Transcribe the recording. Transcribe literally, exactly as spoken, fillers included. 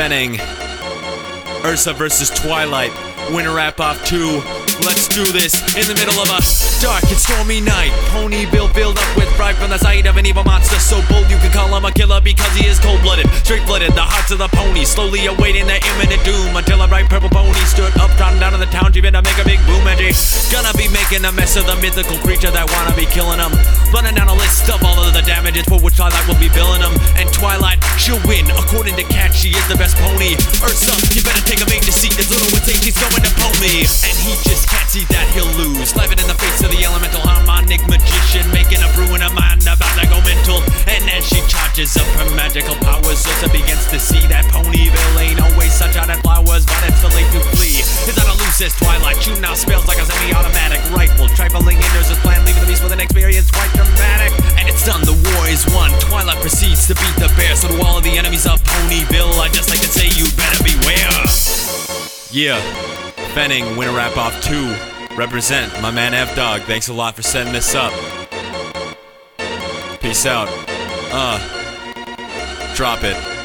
Fenning. Ursa versus Twilight. Winner wrap off two. Let's do this in the middle of a dark and stormy night. Ponyville filled up with fright from the sight of an evil monster so bold you can call him a killer because he is cold-blooded, straight-blooded. The hearts of the pony slowly awaiting their imminent doom until a bright purple pony stood up, trotting down in the town, dreaming to make a big boom. And she's gonna be making a mess of the mythical creature that wanna be killing him, running down a list of all of the damages for which Twilight will be billing him. And Twilight, she'll win according to Cat. She is the best pony. Ursa, you better take a major seat. This little with she's going to pony, and he just can't see that he'll lose. Laughing in the face of the elemental harmonic magician, making a brew in her mind about to go mental. And as she charges up her magical powers, Ursa begins to see that Ponyville ain't always sunshine and flowers, but it's too late to flee. Is that a loose as Twilight, shooting out spells like a semi-automatic rifle, trifling in Ursa's plan, leaving the beast with an experience quite dramatic. And it's done, the war is won. Twilight proceeds to beat the bear, so to all of the enemies of Ponyville, I'd just like to say you better beware. Yeah, Fenning, winner wrap off two. Represent my man F Dog. Thanks a lot for setting this up. Peace out. Uh, drop it.